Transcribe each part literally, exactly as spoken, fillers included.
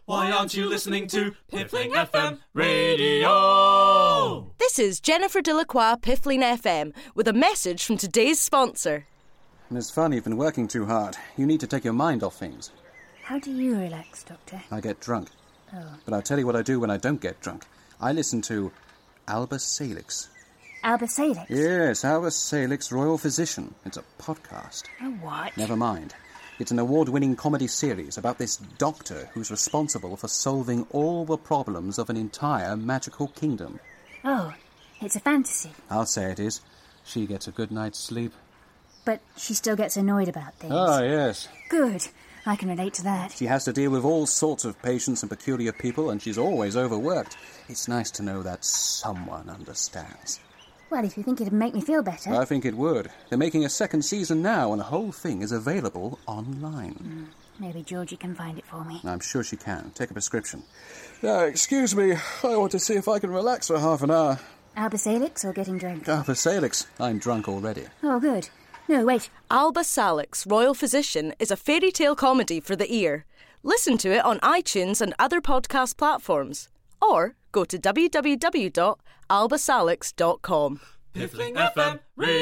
Why aren't you listening to Piffling F M Radio? This is Jennifer Delacroix, Piffling F M, with a message from today's sponsor. Miss Funn, you've been working too hard. You need to take your mind off things. How do you relax, Doctor? I get drunk. Oh. But I'll tell you what I do when I don't get drunk. I listen to Albus Salix. Albus Salix? Yes, Albus Salix, Royal Physician. It's a podcast. A what? Never mind. It's an award-winning comedy series about this doctor who's responsible for solving all the problems of an entire magical kingdom. Oh, it's a fantasy. I'll say it is. She gets a good night's sleep. But she still gets annoyed about things. Oh, yes. Good. I can relate to that. She has to deal with all sorts of patients and peculiar people, and she's always overworked. It's nice to know that someone understands. Well, if you think it'd make me feel better... I think it would. They're making a second season now, and the whole thing is available online. Mm, maybe Georgie can find it for me. I'm sure she can. Take a prescription. Uh, excuse me. I want to see if I can relax for half an hour. Albus Salix or getting drunk? Albus Salix. I'm drunk already. Oh, good. No, wait. Albus Salix, Royal Physician, is a fairy tale comedy for the ear. Listen to it on iTunes and other podcast platforms. Or go to w w w dot albus salix dot com. Piffling F M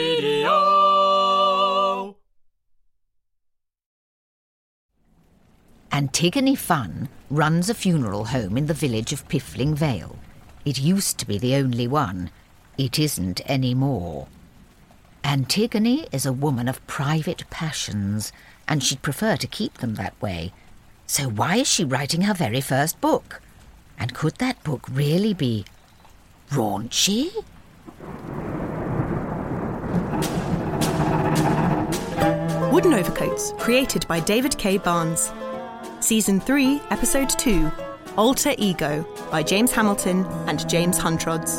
Radio. Antigone Funn runs a funeral home in the village of Piffling Vale. It used to be the only one. It isn't anymore. Antigone is a woman of private passions, and she'd prefer to keep them that way. So why is she writing her very first book? And could that book really be raunchy? Wooden Overcoats, created by David K. Barnes. Season three, Episode two, Alter Ego, by James Hamilton and James Huntrods.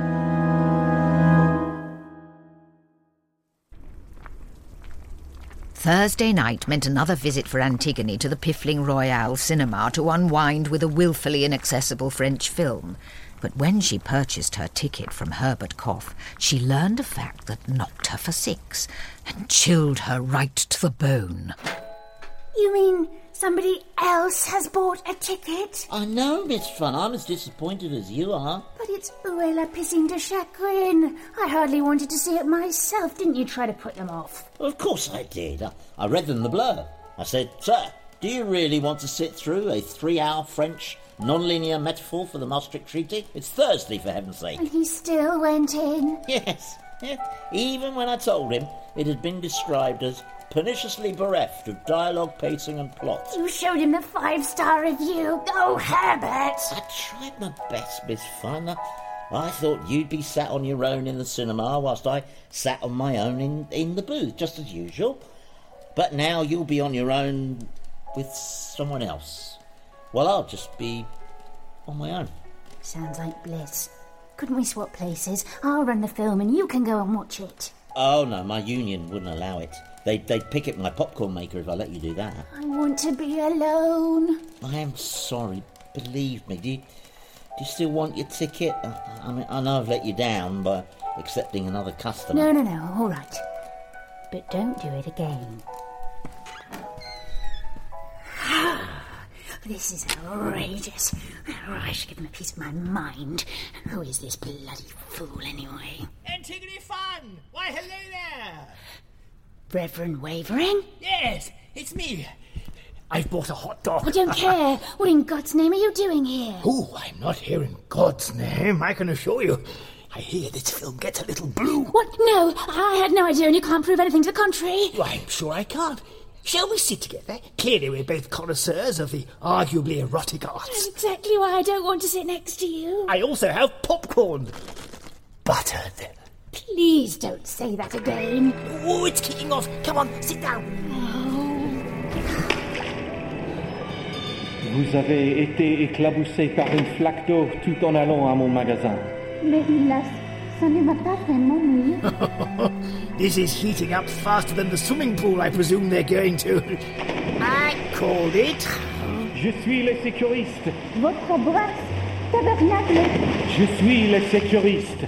Thursday night meant another visit for Antigone to the Piffling Royale cinema to unwind with a willfully inaccessible French film. But when she purchased her ticket from Herbert Koff, she learned a fact that knocked her for six and chilled her right to the bone. You mean somebody else has bought a ticket? I know, Miss Funn. I'm as disappointed as you are. But it's où est la piscine de chagrin? I hardly wanted to see it myself. Didn't you try to put them off? Of course I did. I, I read them the blur. I said, Sir, do you really want to sit through a three-hour French non-linear metaphor for the Maastricht Treaty? It's Thursday, for heaven's sake. And he still went in? Yes, yes. Even when I told him it had been described as perniciously bereft of dialogue, pacing and plot. You showed him the five-star review. Oh, Herbert! I tried my best, Miss Funn. I, I thought you'd be sat on your own in the cinema whilst I sat on my own in, in the booth, just as usual. But now you'll be on your own with someone else. Well, I'll just be on my own. Sounds like bliss. Couldn't we swap places? I'll run the film and you can go and watch it. Oh, no, my union wouldn't allow it. They'd, they'd picket my popcorn maker if I let you do that. I want to be alone. I am sorry. Believe me. Do you, do you still want your ticket? I, I mean, I know I've let you down by accepting another customer. No, no, no, all right. But don't do it again. This is outrageous. Oh, I should give him a piece of my mind. Who is this bloody fool, anyway? Antigone Funn! Why, hello there! Reverend Wavering? Yes, it's me. I've bought a hot dog. I don't care. What in God's name are you doing here? Oh, I'm not here in God's name, I can assure you. I hear this film gets a little blue. What? No, I had no idea and you can't prove anything to the contrary. Well, I'm sure I can't. Shall we sit together? Clearly we're both connoisseurs of the arguably erotic arts. That's exactly why I don't want to sit next to you. I also have popcorn. Buttered. Please don't say that again. Oh, it's kicking off. Come on, sit down. Vous avez été éclaboussé par une flaque d'eau tout en allant à mon magasin. Mais hélas, ça ne m'a pas vraiment mouillé. This is heating up faster than the swimming pool I presume they're going to. I called it. Je suis le sécuriste. Votre brasse, tabernacle. Je suis le sécuriste.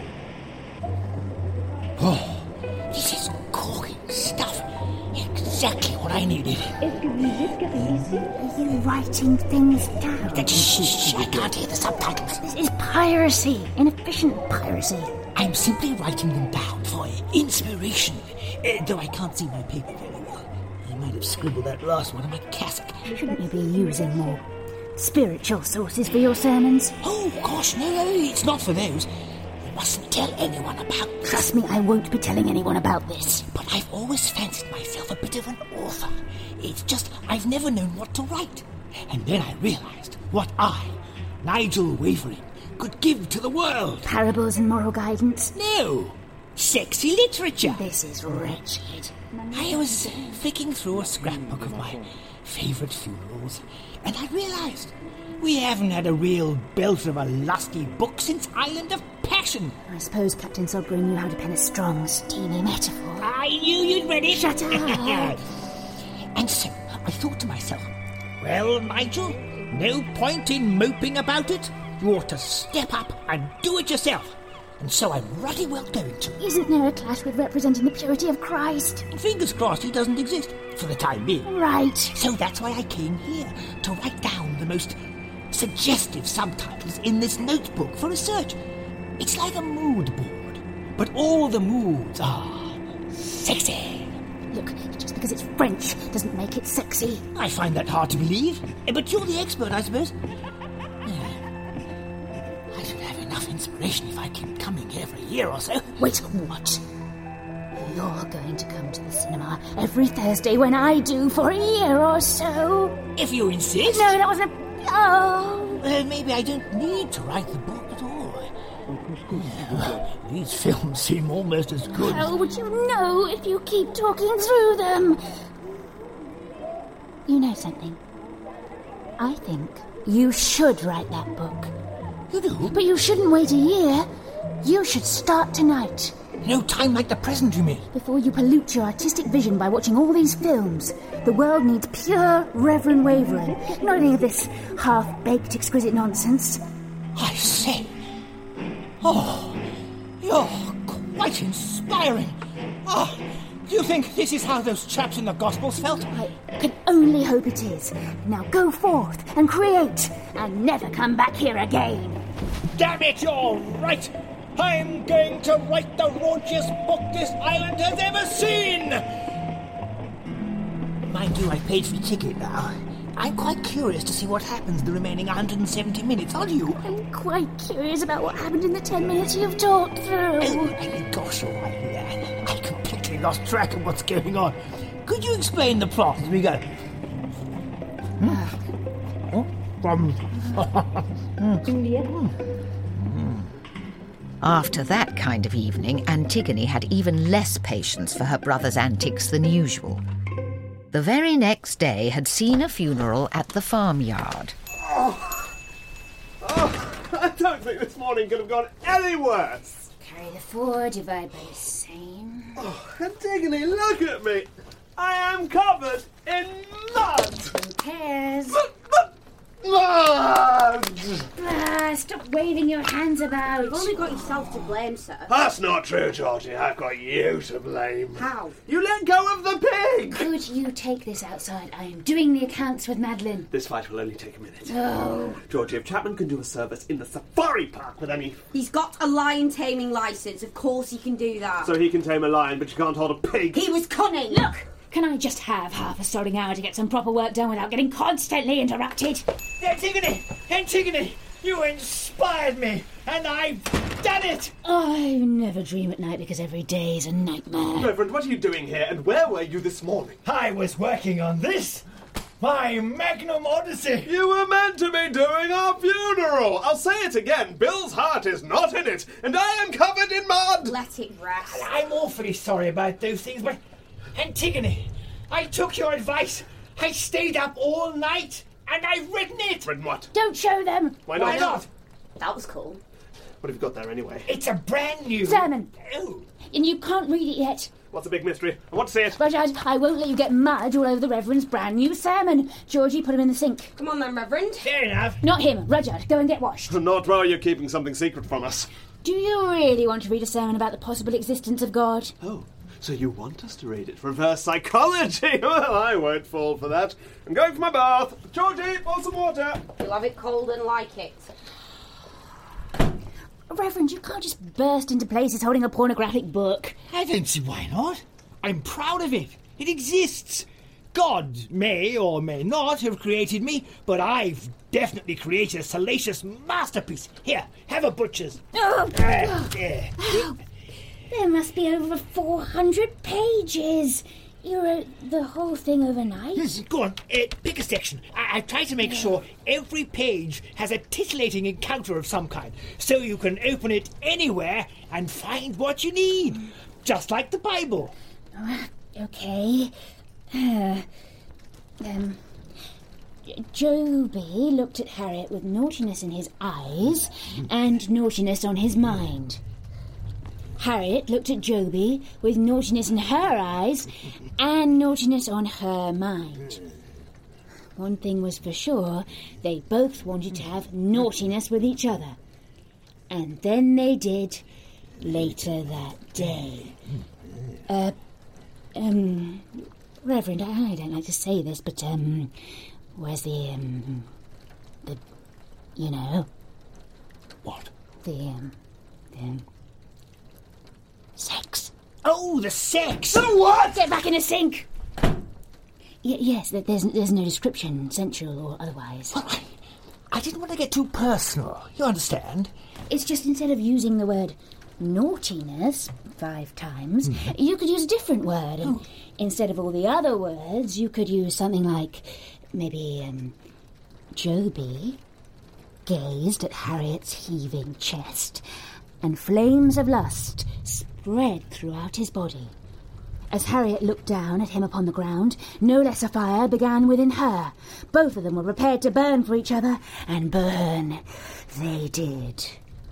Oh, this is corking stuff. Exactly what I needed. Est-ce que Are you writing things down? Shh, I can't hear the subtitles. This is piracy. Inefficient piracy. I'm simply writing them down for inspiration, uh, though I can't see my paper very well. I might have scribbled that last one in my cassock. Shouldn't you be using more spiritual sources for your sermons? Oh, gosh, no, no, it's not for those. You mustn't tell anyone about this. Trust me, I won't be telling anyone about this. But I've always fancied myself a bit of an author. It's just I've never known what to write. And then I realised what I, Nigel Wavering, could give to the world. Parables and moral guidance? No, sexy literature. This is wretched. I was uh, flicking through a scrapbook of my favourite funerals, and I realised we haven't had a real belter of a lusty book since Island of Passion. I suppose Captain Sodbury knew how to pen a strong, steamy metaphor. I knew you'd read it. Shut up. And so I thought to myself, well, Nigel, no point in moping about it. You ought to step up and do it yourself. And so I'm ruddy well going to. Isn't there a clash with representing the purity of Christ? Fingers crossed he doesn't exist, for the time being. Right. So that's why I came here, to write down the most suggestive subtitles in this notebook for research. It's like a mood board, but all the moods are sexy. Look, just because it's French doesn't make it sexy. I find that hard to believe, but you're the expert, I suppose. I should have enough inspiration if I keep coming every year or so. Wait, what? You're going to come to the cinema every Thursday when I do for a year or so? If you insist. No, that wasn't a... Oh. Uh, maybe I don't need to write the book at all. Yeah, these films seem almost as good. How would you know if you keep talking through them? You know something? I think you should write that book. You do? But you shouldn't wait a year. You should start tonight. No time like the present, you mean? Before you pollute your artistic vision by watching all these films. The world needs pure Reverend Wavering, not any of this half-baked, exquisite nonsense. I say. Oh, you're quite inspiring. Oh, do you think this is how those chaps in the Gospels felt? I can only hope it is. Now go forth and create, and never come back here again. Damn it, you're right. I'm going to write the raunchiest book this island has ever seen. Mind you, I paid for the ticket now. I'm quite curious to see what happens the remaining one hundred seventy minutes, aren't you? I'm quite curious about what happened in the ten minutes you've talked through. Oh, gosh, all right, yeah. I completely lost track of what's going on. Could you explain the plot as we go? After that kind of evening, Antigone had even less patience for her brother's antics than usual. The very next day had seen a funeral at the farmyard. Oh. Oh, I don't think this morning could have gone any worse. Carry the forward, divide by the same. Oh, Antigone, look at me. I am covered in mud. Who cares? But, but, mud! Ah, stop waving your hands about. You've only got yourself to blame, sir. That's not true, Georgie. I've got you to blame. How? You let go of the pig! Could you take this outside? I am doing the accounts with Madeline. This fight will only take a minute. Oh. Georgie, if Chapman can do a service in the safari park with any... He's got a lion taming licence. Of course he can do that. So he can tame a lion, but you can't hold a pig. He was cunning. Look! Can I just have half a starting hour to get some proper work done without getting constantly interrupted? Antigone! Antigone! You inspired me, and I've done it! I never dream at night because every day is a nightmare. Reverend, what are you doing here, and where were you this morning? I was working on this. My magnum odyssey. You were meant to be doing our funeral. I'll say it again. Bill's heart is not in it, and I am covered in mud. Let it rest. I'm awfully sorry about those things, but... Antigone, I took your advice. I stayed up all night, and I've written it. Written what? Don't show them. Why not? Why not? That was cool. What have you got there anyway? It's a brand new... Sermon. Oh. And you can't read it yet. What's the big mystery? I want to see it. Rudyard, I won't let you get mud all over the Reverend's brand new sermon. Georgie, put him in the sink. Come on then, Reverend. Fair enough. Not him. Rudyard, go and get washed. Not while you're keeping something secret from us. Do you really want to read a sermon about the possible existence of God? Oh. So you want us to read it? Reverse psychology? Well, I won't fall for that. I'm going for my bath. Georgie, pour some water. You'll have it cold and like it. Reverend, you can't just burst into places holding a pornographic book. I don't see why not. I'm proud of it. It exists. God may or may not have created me, but I've definitely created a salacious masterpiece. Here, have a butcher's. Oh, Uh, there. there must be over four hundred pages. You wrote the whole thing overnight? Yes, go on, uh, pick a section. I, I try to make sure every page has a titillating encounter of some kind, so you can open it anywhere and find what you need. Just like the Bible. Uh, okay. Uh, um, Joby looked at Harriet with naughtiness in his eyes and naughtiness on his mind. Harriet looked at Joby with naughtiness in her eyes and naughtiness on her mind. One thing was for sure, they both wanted to have naughtiness with each other. And then they did later that day. Uh, um, Reverend, I, I don't like to say this, but, um, where's the, um, the, you know... What? The, um, the, um, sex. Oh, the sex! The what? Get back in the sink! Y- yes, there's, there's no description, sensual or otherwise. Well, I, I didn't want to get too personal, you understand? It's just instead of using the word naughtiness five times, mm-hmm. you could use a different word, and oh. instead of all the other words, you could use something like, maybe, um, Joby gazed at Harriet's heaving chest, and flames of lust spread throughout his body. As Harriet looked down at him upon the ground, no less a fire began within her. Both of them were prepared to burn for each other, and burn they did.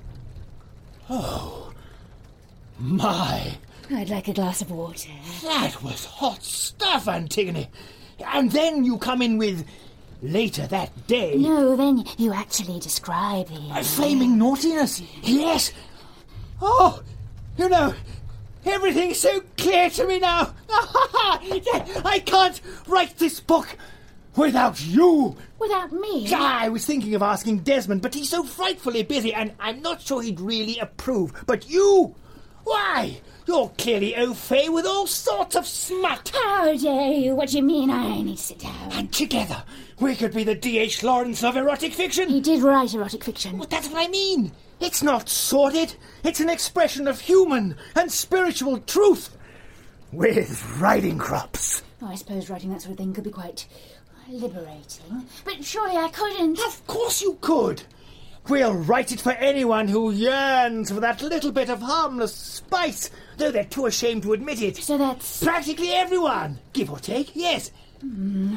Oh, my. I'd like a glass of water. That was hot stuff, Antigone. And then you come in with later that day. No, then you actually describe the... Uh, flaming naughtiness, yes. Oh, you know, everything's so clear to me now. I can't write this book without you. Without me? I was thinking of asking Desmond, but he's so frightfully busy, and I'm not sure he'd really approve. But you, why? You're clearly au fait with all sorts of smut. How dare you? What do you mean? I need to sit down. And together, we could be the D H Lawrence of erotic fiction. He did write erotic fiction. Well, that's what I mean. It's not sordid. It's an expression of human and spiritual truth. With riding crops. Oh, I suppose writing that sort of thing could be quite liberating. But surely I couldn't. Of course you could. We'll write it for anyone who yearns for that little bit of harmless spice, though they're too ashamed to admit it. So that's... Practically everyone, give or take, yes. Hmm.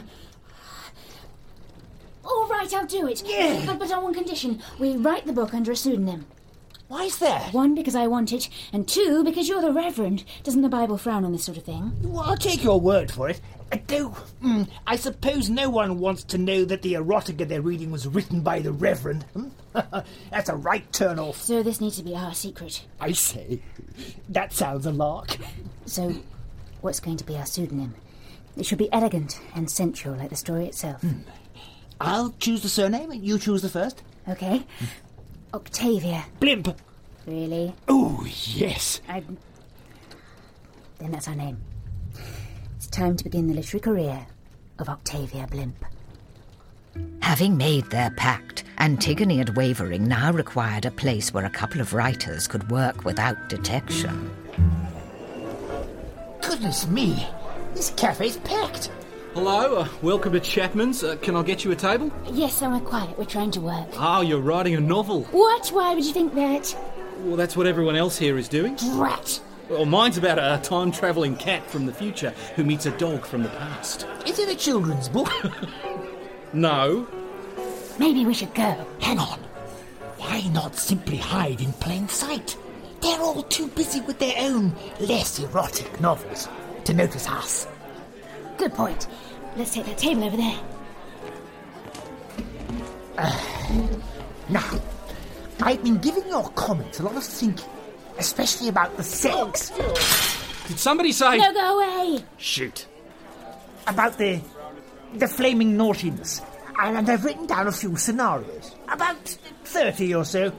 All right, I'll do it. Yeah. But, but on one condition. We write the book under a pseudonym. Why is that? One, because I want it, and two, because you're the Reverend. Doesn't the Bible frown on this sort of thing? Well, I'll take your word for it. Uh, though, mm, I suppose no one wants to know that the erotica they're reading was written by the Reverend. That's a right turn-off. So this needs to be our secret. I say, that sounds a lark. So, what's going to be our pseudonym? It should be elegant and sensual, like the story itself. Mm. I'll choose the surname, and you choose the first. Okay. Mm. Octavia. Blimp. Really? Oh, yes. I... Then that's our name. It's time to begin the literary career of Octavia Blimp. Having made their pact, Antigone and Wavering now required a place where a couple of writers could work without detection. Goodness me, this cafe's packed. Hello, uh, welcome to Chapman's. Uh, can I get you a table? Yes, somewhere quiet. We're trying to work. Oh, you're writing a novel. What? Why would you think that? Well, that's what everyone else here is doing. Drat! Well, mine's about a time-travelling cat from the future who meets a dog from the past. Is it a children's book? No. Maybe we should go. Hang on. Why not simply hide in plain sight? They're all too busy with their own less erotic novels to notice us. Good point. Let's take that table over there. Uh, now, I've been giving your comments a lot of thinking, especially about the sex. Did somebody say... No, go away! Shoot. About the... the flaming naughtiness. And I've written down a few scenarios. About thirty or so.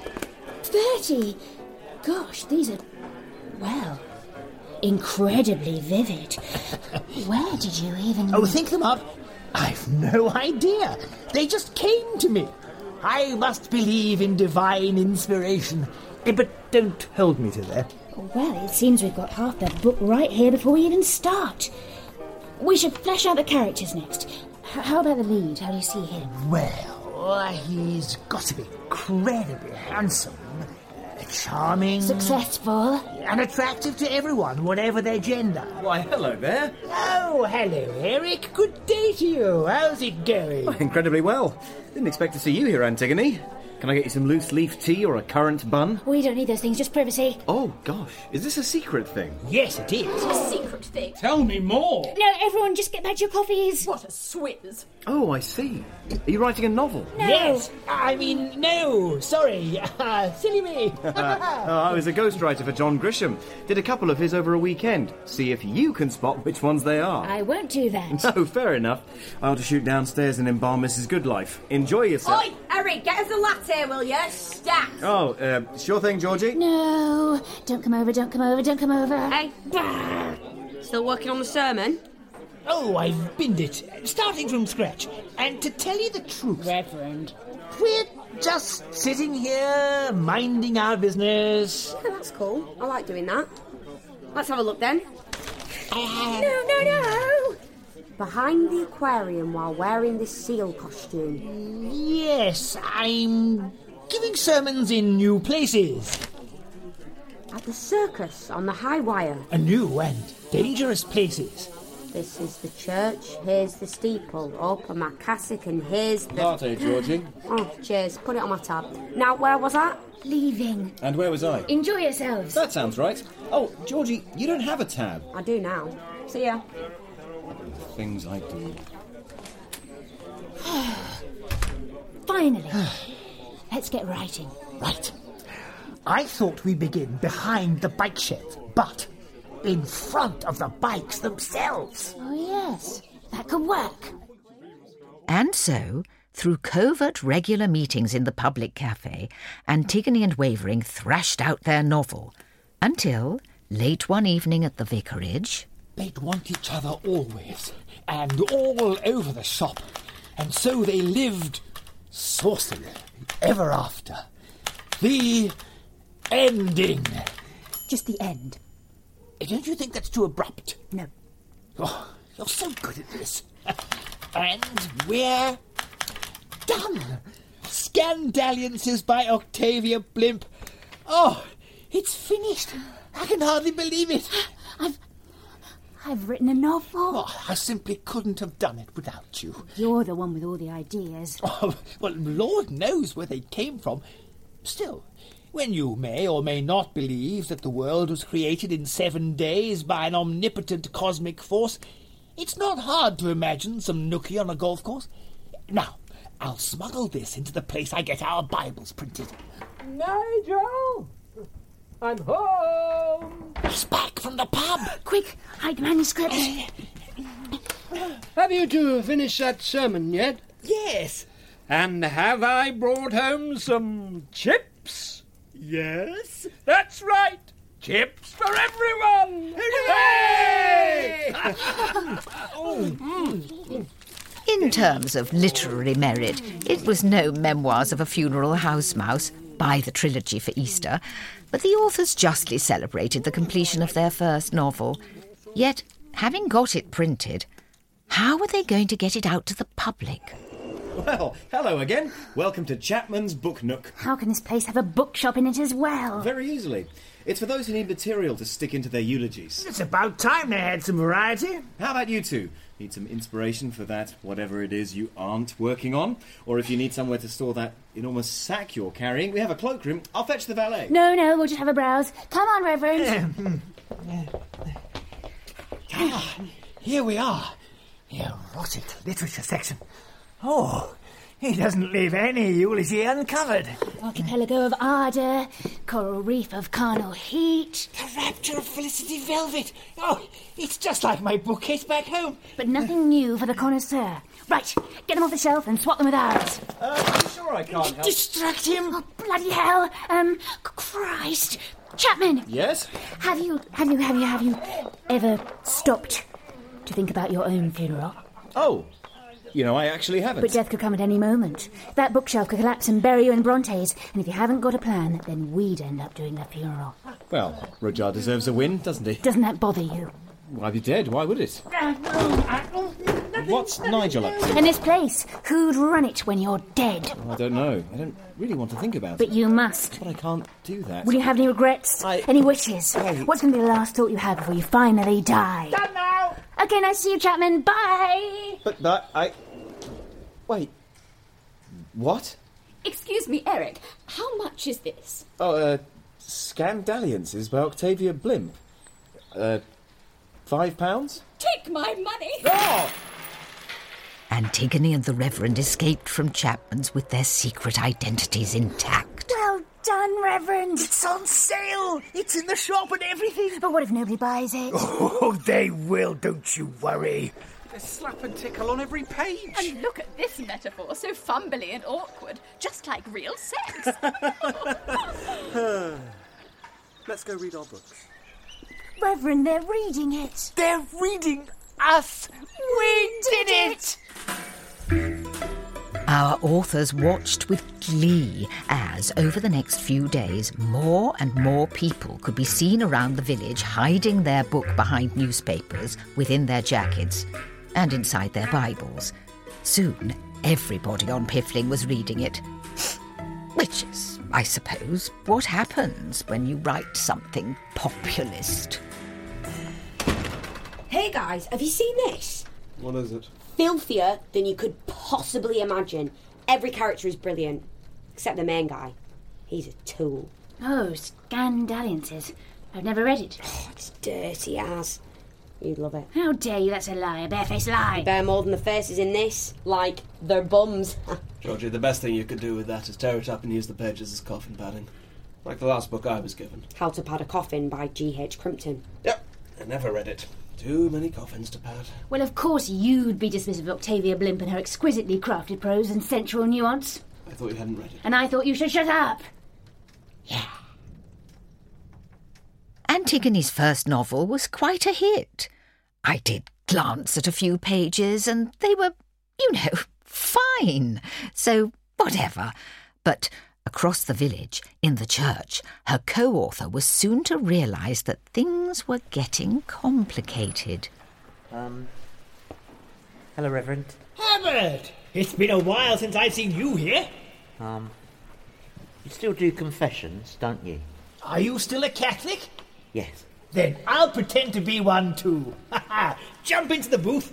Thirty? Gosh, these are... well... incredibly vivid. Where did you even... Oh, think them up. I've no idea. They just came to me. I must believe in divine inspiration. Eh, But don't hold me to that. Well, it seems we've got half the book right here before we even start. We should flesh out the characters next. H- how about the lead? How do you see him? Well, he's got to be incredibly handsome, uh, charming... Successful. And attractive to everyone, whatever their gender. Why, hello there. Oh, hello, Eric. Good day to you. How's it going? Oh, incredibly well. Didn't expect to see you here, Antigone. Can I get you some loose leaf tea or a currant bun? We don't need those things, just privacy. Oh, gosh. Is this a secret thing? Yes, it is. A secret thing. Tell me more. No, everyone, just get back to your coffees. What a swizz. Oh, I see. Are you writing a novel? No. Yes. I mean, no. Sorry. Uh, silly me. oh, I was a ghostwriter for John Grisham. Did a couple of his over a weekend. See if you can spot which ones they are. I won't do that. No, fair enough. I'll just shoot downstairs and embalm Missus Goodlife. Enjoy yourself. Oi, Eric, get us a latte, will you? Stat. Oh, uh, sure thing, Georgie. No, don't come over, don't come over, don't come over. Hey, still working on the sermon? Oh, I've binned it, starting from scratch. And to tell you the truth... Reverend. We're just sitting here, minding our business. Yeah, that's cool. I like doing that. Let's have a look then. Uh, No, no, no! Behind the aquarium while wearing this seal costume. Yes, I'm giving sermons in new places. At the circus on the high wire. A new and dangerous places. This is the church, here's the steeple, up on my cassock, and here's the... Latte, Georgie. Oh, cheers, put it on my tab. Now, where was that? Leaving. And where was I? Enjoy yourselves. That sounds right. Oh, Georgie, you don't have a tab. I do now. See ya. Things I do. Finally. Let's get writing. Right. I thought we'd begin behind the bike shed, but in front of the bikes themselves. Oh, yes. That could work. And so, through covert regular meetings in the public cafe, Antigone and Wavering thrashed out their novel, until, late one evening at the vicarage... They'd want each other always, and all over the shop, and so they lived saucily ever after. The ending. Just the end. Don't you think that's too abrupt? No. Oh, you're so good at this. And we're done. Scandalliances by Octavia Blimp. Oh, it's finished. I can hardly believe it. I've... I've written a novel. Oh, I simply couldn't have done it without you. You're the one with all the ideas. Oh, well, Lord knows where they came from. Still, when you may or may not believe that the world was created in seven days by an omnipotent cosmic force, it's not hard to imagine some nookie on a golf course. Now, I'll smuggle this into the place I get our Bibles printed. Nigel! I'm home! He's back from the pub! Quick, hide the manuscript. Have you two finished that sermon yet? Yes. And have I brought home some chips? Yes, that's right. Chips for everyone! Hooray! Oh, mm. In terms of literary merit, it was no Memoirs of a Funeral House Mouse, by the trilogy for Easter, but the authors justly celebrated the completion of their first novel. Yet, having got it printed, how were they going to get it out to the public? Well, hello again. Welcome to Chapman's Book Nook. How can this place have a bookshop in it as well? Very easily. It's for those who need material to stick into their eulogies. It's about time they had some variety. How about you two? Need some inspiration for that, whatever it is you aren't working on? Or if you need somewhere to store that enormous sack you're carrying, we have a cloakroom. I'll fetch the valet. No, no, we'll just have a browse. Come on, Reverend. Ah, here we are. The erotic literature section. Oh, He doesn't leave any Ulysses uncovered. Archipelago of ardour, coral reef of carnal heat. The rapture of Felicity Velvet. Oh, it's just like my bookcase back home. But nothing new for the connoisseur. Right, get them off the shelf and swap them with ours. Uh, are you sure I can't help? Distract him. Oh, bloody hell. Um, Christ. Chapman. Yes? Have you, have you, have you, have you ever stopped to think about your own funeral? Oh, you know, I actually haven't. But death could come at any moment. That bookshelf could collapse and bury you in Brontes. And if you haven't got a plan, then we'd end up doing the funeral. Well, Rudyard deserves a win, doesn't he? Doesn't that bother you? Why be dead? Why would it? What's Nigel up to? In this place, who'd run it when you're dead? Oh, I don't know. I don't really want to think about But it. you must. But I can't do that. Will you have any regrets? I... Any wishes? I... What's going to be the last thought you have before you finally die? Done now! Okay, nice to see you, Chapman. Bye! But that... I... Wait. What? Excuse me, Eric. How much is this? Oh, uh... Scandalliances by Octavia Blimp. Uh... Five pounds? Take my money! Oh! Antigone and the Reverend escaped from Chapman's with their secret identities intact. Well done, Reverend. It's on sale. It's in the shop and everything. But what if nobody buys it? Oh, they will, don't you worry. There's slap and tickle on every page. And look at this metaphor, so fumbly and awkward, just like real sex. Let's go read our books. Reverend, they're reading it. They're reading us. We did it! Our authors watched with glee as, over the next few days, more and more people could be seen around the village hiding their book behind newspapers, within their jackets, and inside their Bibles. Soon, everybody on Piffling was reading it. Which is, I suppose, what happens when you write something populist. Hey guys, have you seen this? What is it? Filthier than you could possibly imagine. Every character is brilliant, except the main guy. He's a tool. Oh, Scandalliances. I've never read it. Oh, it's dirty as. You'd love it. How dare you? That's a lie, a barefaced lie. They bear more than the faces in this. Like, they're bums. Georgie, the best thing you could do with that is tear it up and use the pages as coffin padding. Like the last book I was given. How to Pad a Coffin by G H Crimpton. Yep, I never read it. Too many coffins to pad. Well, of course you'd be dismissive of Octavia Blimp and her exquisitely crafted prose and sensual nuance. I thought you hadn't read it. And I thought you should shut up. Yeah. Antigone's first novel was quite a hit. I did glance at a few pages and they were, you know, fine. So, whatever. But across the village, in the church, her co-author was soon to realise that things were getting complicated. Um, hello, Reverend. Herbert! It's been a while since I've seen you here. Um, you still do confessions, don't you? Are you still a Catholic? Yes. Then I'll pretend to be one too. Ha ha! Jump into the booth.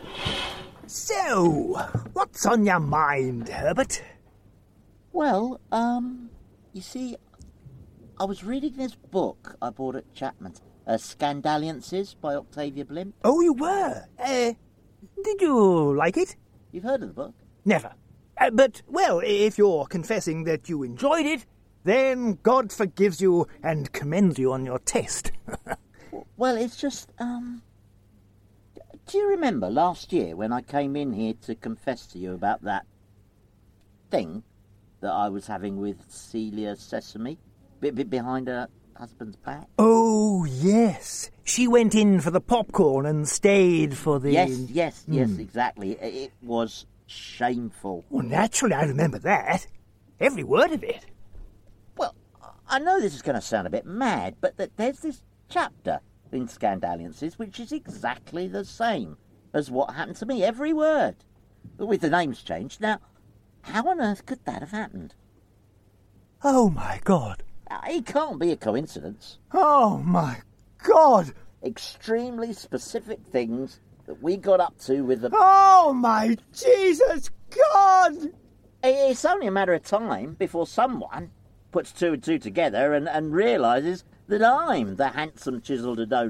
So, what's on your mind, Herbert? Well, um, you see, I was reading this book I bought at Chapman's, uh, Scandalliances by Octavia Blimp. Oh, you were? Uh, did you like it? You've heard of the book? Never. Uh, but, well, if you're confessing that you enjoyed it, then God forgives you and commends you on your test. Well, it's just, um... do you remember last year when I came in here to confess to you about that thing that I was having with Celia Sesame, bit bit behind her husband's back? Oh, yes. She went in for the popcorn and stayed for the... Yes, yes, yes, Mm. exactly. It was shameful. Well, naturally, I remember that. Every word of it. Well, I know this is going to sound a bit mad, but that there's this chapter in Scandalliances which is exactly the same as what happened to me, every word, with the names changed. Now, how on earth could that have happened? Oh, my God. It can't be a coincidence. Oh, my God. Extremely specific things that we got up to with the... Oh, my Jesus God! It's only a matter of time before someone puts two and two together and, and realises that I'm the handsome chiselled Adonis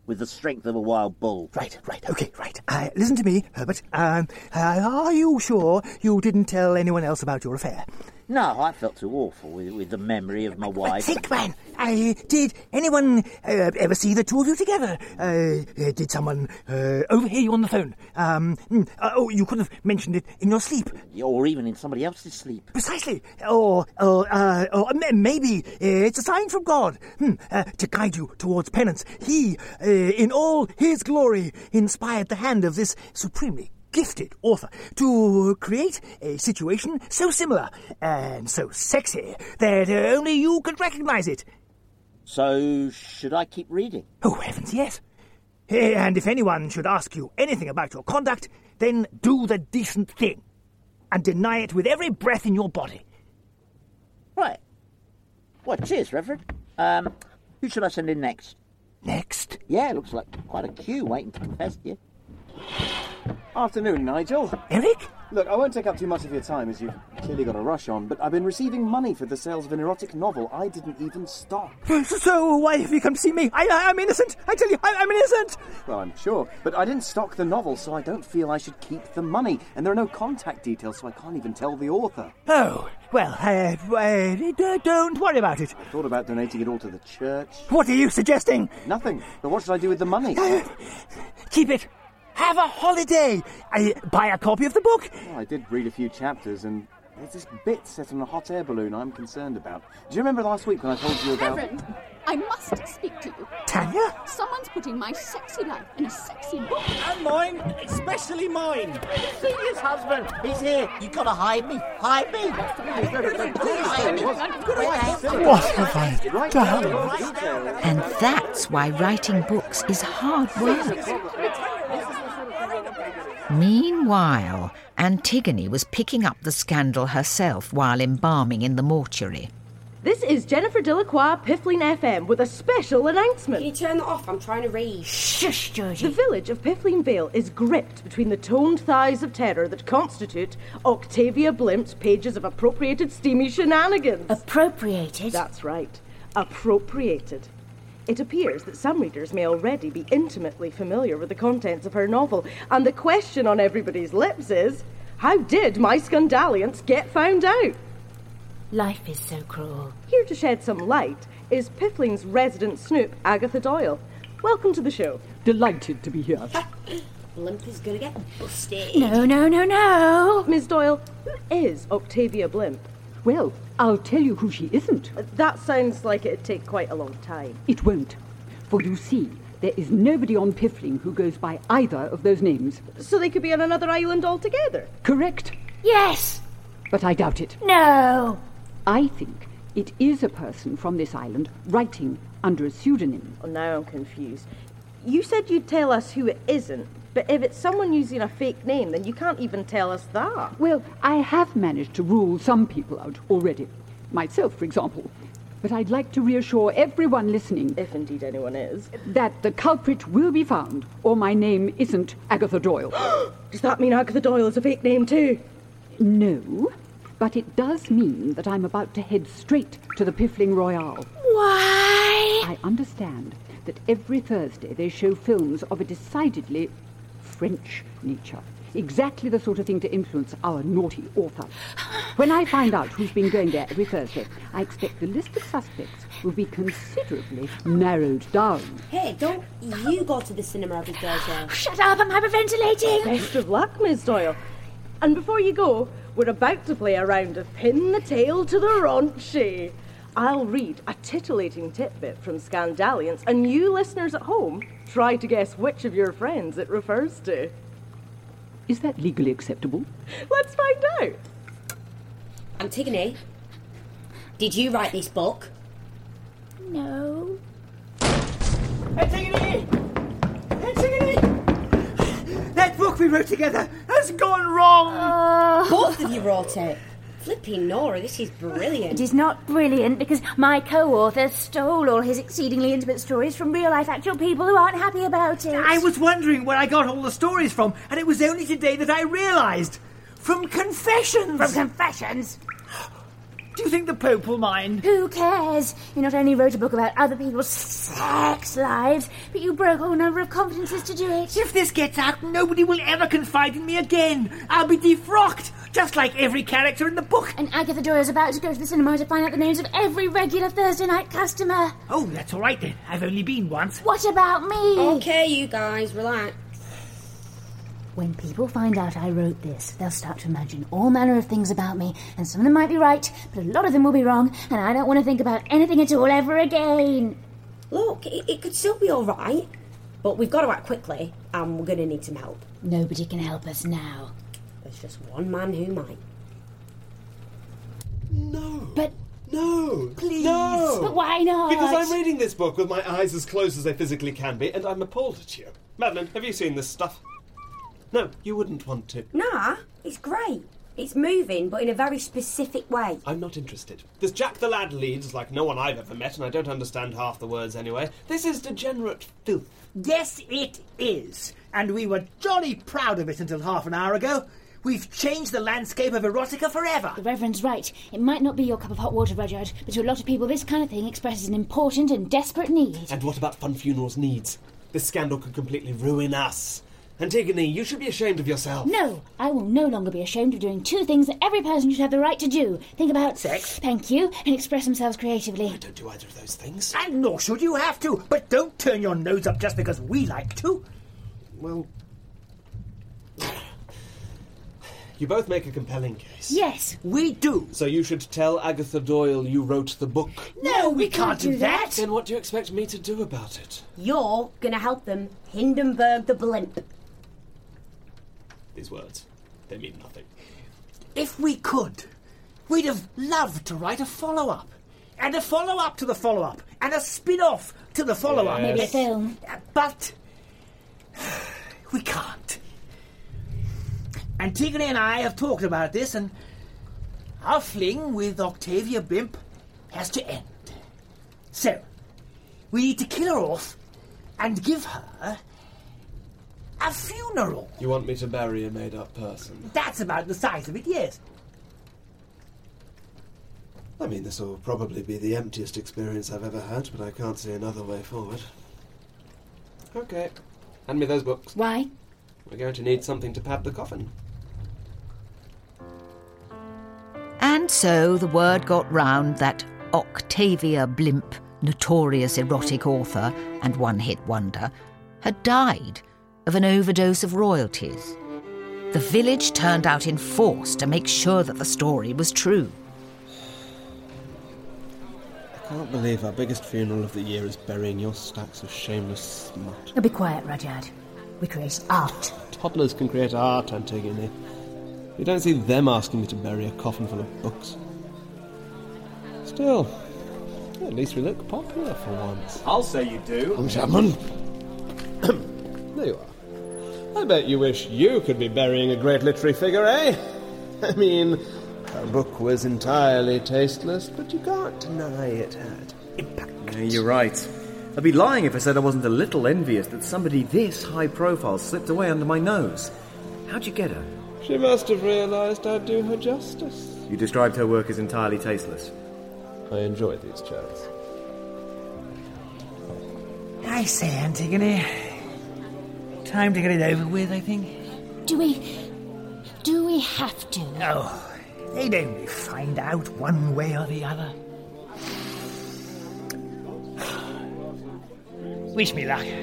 with the strength of a wild bull. Right, right, okay, right. Uh, listen to me, Herbert. Um, uh, are you sure you didn't tell anyone else about your affair? No, I felt too awful with, with the memory of my wife. Think, man. Uh, did anyone uh, ever see the two of you together? Uh, uh, did someone uh, overhear you on the phone? Um, uh, oh, you could have mentioned it in your sleep. Or even in somebody else's sleep. Precisely. Or, or, uh, or maybe uh, it's a sign from God hmm, uh, to guide you towards penance. He, uh, in all his glory, inspired the hand of this supremely gifted author to create a situation so similar and so sexy that uh, only you could recognise it. So, should I keep reading? Oh, heavens, yes. And if anyone should ask you anything about your conduct, then do the decent thing and deny it with every breath in your body. Right. Well, cheers, Reverend. Um, who should I send in next? Next? Yeah, it looks like quite a queue waiting to confess to you. Afternoon, Nigel. Eric? Look, I won't take up too much of your time as you've clearly got a rush on, but I've been receiving money for the sales of an erotic novel I didn't even stock. So, so why have you come to see me? I, I, I'm innocent. I tell you, I, I'm innocent. Well, I'm sure, but I didn't stock the novel, so I don't feel I should keep the money. And there are no contact details, so I can't even tell the author. Oh, well, uh, uh, don't worry about it. I thought about donating it all to the church. What are you suggesting? Nothing. But what should I do with the money? Uh, keep it. Have a holiday. I buy a copy of the book. Well, I did read a few chapters, and there's this bit set on a hot air balloon I'm concerned about. Do you remember last week when I told you about... Reverend, I must speak to you. Tanya? Someone's putting my sexy life in a sexy book. And mine, especially mine. See his husband. He's here. You've got to hide me. Hide me. What have I done? And that's why writing books is hard work. Meanwhile, Antigone was picking up the scandal herself while embalming in the mortuary. This is Jennifer Delacroix, Piffling F M, with a special announcement. Can you turn that off? I'm trying to read. Shush, Georgie. The village of Piffling Vale is gripped between the toned thighs of terror that constitute Octavia Blimp's pages of appropriated steamy shenanigans. Appropriated? That's right. Appropriated. It appears that some readers may already be intimately familiar with the contents of her novel, and the question on everybody's lips is, how did my scandalliance get found out? Life is so cruel. Here to shed some light is Piffling's resident snoop, Agatha Doyle. Welcome to the show. Delighted to be here. Blimp is gonna get busted. No, no, no, no. Miss Doyle, who is Octavia Blimp? Well, I'll tell you who she isn't. That sounds like it'd take quite a long time. It won't. For you see, there is nobody on Piffling who goes by either of those names. So they could be on another island altogether? Correct. Yes. But I doubt it. No. I think it is a person from this island writing under a pseudonym. Oh, now I'm confused. You said you'd tell us who it isn't, but if it's someone using a fake name, then you can't even tell us that. Well, I have managed to rule some people out already. Myself, for example. But I'd like to reassure everyone listening, if indeed anyone is, that the culprit will be found, or my name isn't Agatha Doyle. Does that mean Agatha Doyle is a fake name too? No, but it does mean that I'm about to head straight to the Piffling Royale. Why? I understand that every Thursday they show films of a decidedly French nature. Exactly the sort of thing to influence our naughty author. When I find out who's been going there every Thursday, I expect the list of suspects will be considerably narrowed down. Hey, don't you go to the cinema every Thursday? Shut up, I'm hyperventilating. Best of luck, Miss Doyle. And before you go, we're about to play a round of Pin the Tail to the Raunchy. I'll read a titillating tidbit from Scandalliance, and you listeners at home try to guess which of your friends it refers to. Is that legally acceptable? Let's find out. Antigone, did you write this book? No. Antigone! Antigone! That book we wrote together has gone wrong! Uh, Both of you wrote it. Flipping Nora, this is brilliant. It is not brilliant because my co-author stole all his exceedingly intimate stories from real-life actual people who aren't happy about it. I was wondering where I got all the stories from, and it was only today that I realised. From confessions! From confessions? Do you think the Pope will mind? Who cares? You not only wrote a book about other people's sex lives, but you broke a whole number of confidences to do it. If this gets out, nobody will ever confide in me again. I'll be defrocked, just like every character in the book. And Agatha Doyle's about to go to the cinema to find out the names of every regular Thursday night customer. Oh, that's all right then. I've only been once. What about me? Okay, you guys, relax. When people find out I wrote this, they'll start to imagine all manner of things about me, and some of them might be right, but a lot of them will be wrong, and I don't want to think about anything at all ever again. Look, it, it could still be all right, but we've got to act quickly, and we're going to need some help. Nobody can help us now. There's just one man who might. No. But... No. Please. No. But why not? Because I'm reading this book with my eyes as closed as they physically can be, and I'm appalled at you. Madeline, have you seen this stuff? No, you wouldn't want to. Nah, it's great. It's moving, but in a very specific way. I'm not interested. This Jack the Lad leads like no one I've ever met, and I don't understand half the words anyway. This is degenerate filth. Yes, it is. And we were jolly proud of it until half an hour ago. We've changed the landscape of erotica forever. The Reverend's right. It might not be your cup of hot water, Rudyard, but to a lot of people this kind of thing expresses an important and desperate need. And what about Fun Funeral's needs? This scandal could completely ruin us. Antigone, you should be ashamed of yourself. No, I will no longer be ashamed of doing two things that every person should have the right to do. Think about sex. Thank you, and express themselves creatively. I don't do either of those things. And nor should you have to. But don't turn your nose up just because we like to. Well, you both make a compelling case. Yes, we do. So you should tell Agatha Doyle you wrote the book. No, we can't do that. Then what do you expect me to do about it? You're going to help them Hindenburg the blimp. These words, they mean nothing. If we could, we'd have loved to write a follow-up. And a follow-up to the follow-up. And a spin-off to the follow-up. Yes. maybe a film. But we can't. Antigone and I have talked about this, and our fling with Octavia Blimp has to end. So, we need to kill her off and give her a funeral. You want me to bury a made-up person? That's about the size of it, yes. I mean, this will probably be the emptiest experience I've ever had, but I can't see another way forward. Okay, hand me those books. Why? We're going to need something to pad the coffin. And so the word got round that Octavia Blimp, notorious erotic author and one-hit wonder, had died of an overdose of royalties. The village turned out in force to make sure that the story was true. I can't believe our biggest funeral of the year is burying your stacks of shameless smut. Now be quiet, Rudyard. We create art. Toddlers can create art, Antigone. You don't see them asking me to bury a coffin full of books. Still, at least we look popular for once. I'll say you do. Oh, Chapman. There you are. I bet you wish you could be burying a great literary figure, eh? I mean, her book was entirely tasteless, but you can't deny it had impact. Yeah, you're right. I'd be lying if I said I wasn't a little envious that somebody this high profile slipped away under my nose. How'd you get her? She must have realised I'd do her justice. You described her work as entirely tasteless. I enjoy these chats. I say, Antigone, time to get it over with, I think. Do we... do we have to? No, they'd only find out one way or the other. Wish me luck.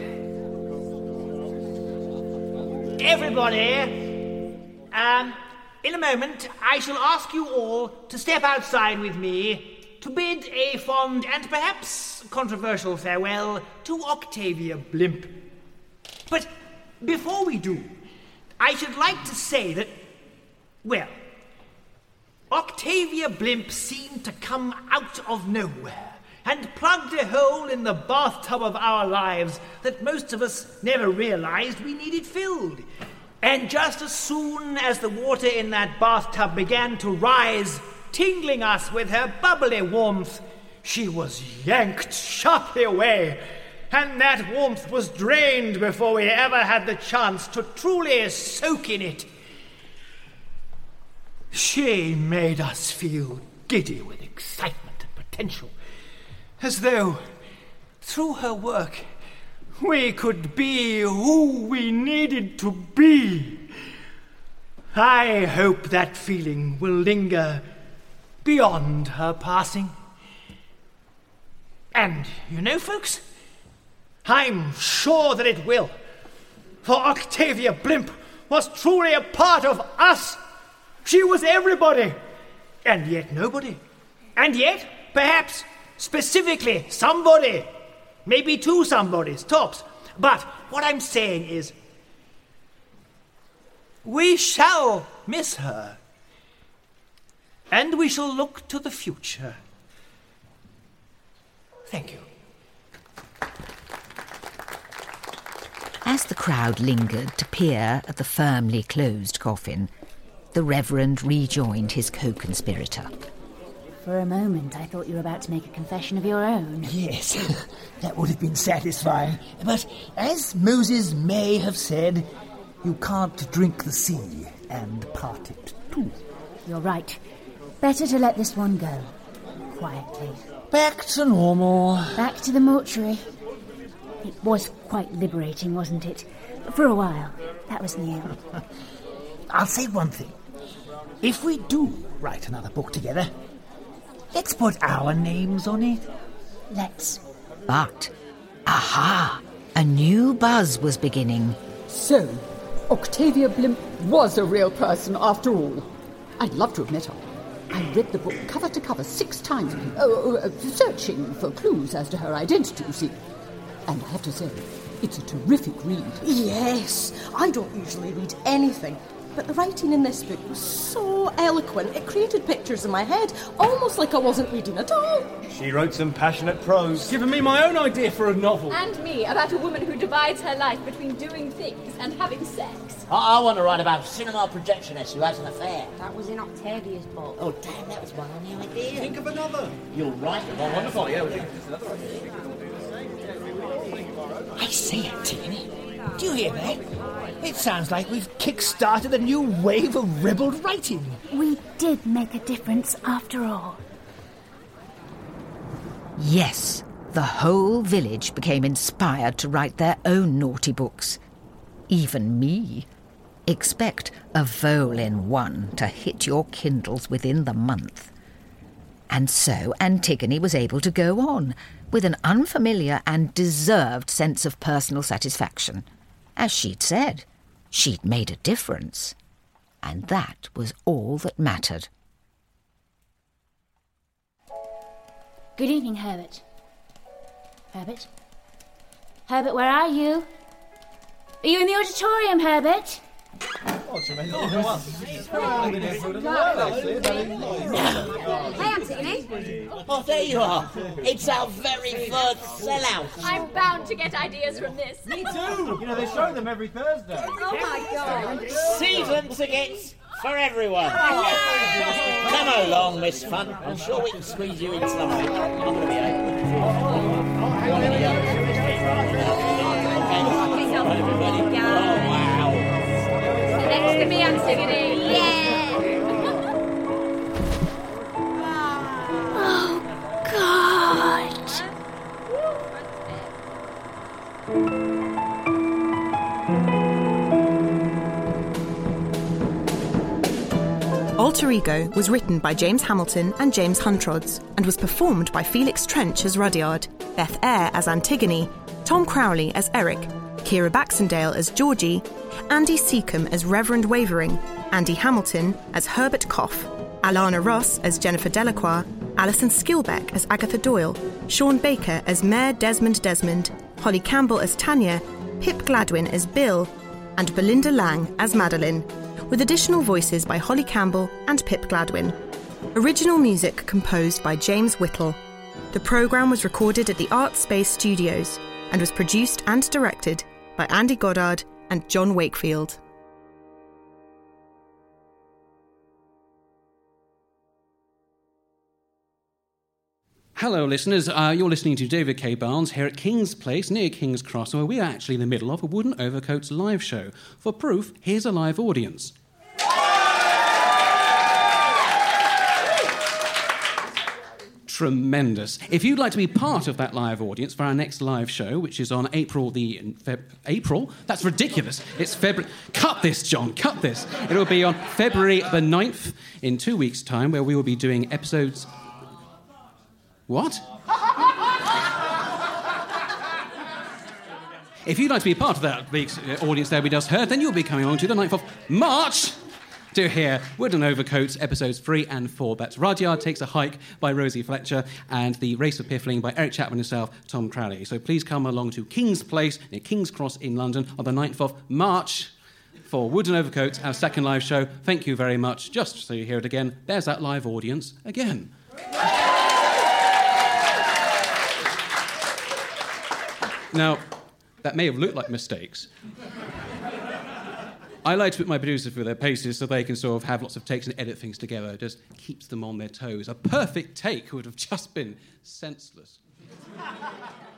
Everybody, um, in a moment, I shall ask you all to step outside with me to bid a fond and perhaps controversial farewell to Octavia Blimp. But before we do, I should like to say that, well, Octavia Blimp seemed to come out of nowhere and plugged a hole in the bathtub of our lives that most of us never realized we needed filled. And just as soon as the water in that bathtub began to rise, tingling us with her bubbly warmth, she was yanked sharply away, and that warmth was drained before we ever had the chance to truly soak in it. She made us feel giddy with excitement and potential, as though, through her work, we could be who we needed to be. I hope that feeling will linger beyond her passing. And, you know, folks, I'm sure that it will. For Octavia Blimp was truly a part of us. She was everybody, and yet nobody. And yet, perhaps, specifically, somebody. Maybe two somebodies, tops. But what I'm saying is, we shall miss her. And we shall look to the future. Thank you. As the crowd lingered to peer at the firmly closed coffin, the Reverend rejoined his co-conspirator. For a moment, I thought you were about to make a confession of your own. Yes, that would have been satisfying. But as Moses may have said, you can't drink the sea and part it too. You're right. Better to let this one go. Quietly. Back to normal. Back to the mortuary. It was quite liberating, wasn't it? For a while. That was new. I'll say one thing. If we do write another book together, let's put our names on it. Let's. But, aha! A new buzz was beginning. So, Octavia Blimp was a real person after all. I'd love to have met her. I read the book cover to cover six times, uh, uh, searching for clues as to her identity, you see. And I have to say, it's a terrific read. Yes, I don't usually read anything, but the writing in this book was so eloquent, it created pictures in my head, almost like I wasn't reading at all. She wrote some passionate prose. Giving me my own idea for a novel. And me, about a woman who divides her life between doing things and having sex. I, I want to write about a cinema projectionist who has an affair. That was in Octavia's book. Oh, damn, that was my only idea. Think of another. You'll write it. Oh, wonderful, yeah. We'll think of another idea. I say, Antigone, do you hear that? It sounds like we've kick-started a new wave of rebel writing. We did make a difference after all. Yes, the whole village became inspired to write their own naughty books. Even me. Expect a vole in one to hit your Kindles within the month. And so Antigone was able to go on, with an unfamiliar and deserved sense of personal satisfaction. As she'd said, she'd made a difference. And that was all that mattered. Good evening, Herbert. Herbert? Herbert, where are you? Are you in the auditorium, Herbert? Hey, Antigone. Oh, there you are. It's our very first sellout. I'm bound to get ideas from this. Me too. You know, they show them every Thursday. Oh, my God. Season tickets for everyone. Come along, Miss Fun. I'm sure we can squeeze you in something. I'm going to be able. Oh, wow. Next to me, Antigone. Yeah. Oh, God. Alter Ego was written by James Hamilton and James Huntrods and was performed by Felix Trench as Rudyard, Beth Eyre as Antigone, Tom Crowley as Eric, Kira Baxendale as Georgie, Andy Seacombe as Reverend Wavering, Andy Hamilton as Herbert Cough, Alana Ross as Jennifer Delacroix, Alison Skilbeck as Agatha Doyle, Sean Baker as Mayor Desmond Desmond, Holly Campbell as Tanya, Pip Gladwin as Bill, and Belinda Lang as Madeline, with additional voices by Holly Campbell and Pip Gladwin. Original music composed by James Whittle. The programme was recorded at the Art Space Studios and was produced and directed by Andy Goddard and John Wakefield. Hello, listeners. Uh, you're listening to David K. Barnes here at King's Place near King's Cross, where we are actually in the middle of a Wooden Overcoats live show. For proof, here's a live audience. tremendous. If you'd like to be part of that live audience for our next live show, which is on April the... Feb- April? That's ridiculous. It's February... Cut this, John, cut this. It will be on February the ninth in two weeks' time, where we will be doing episodes... What? If you'd like to be part of that week's audience there we just heard, then you'll be coming along to the ninth of March to hear Wooden Overcoats episodes three and four. That's Rudyard Takes a Hike by Rosie Fletcher and The Race for Piffling by Eric Chapman himself, Tom Crowley. So please come along to King's Place near King's Cross in London on the ninth of March for Wooden Overcoats, our second live show. Thank you very much. Just so you hear it again, there's that live audience again. Now, that may have looked like mistakes. I like to put my producers through their paces so they can sort of have lots of takes and edit things together. It just keeps them on their toes. A perfect take would have just been senseless.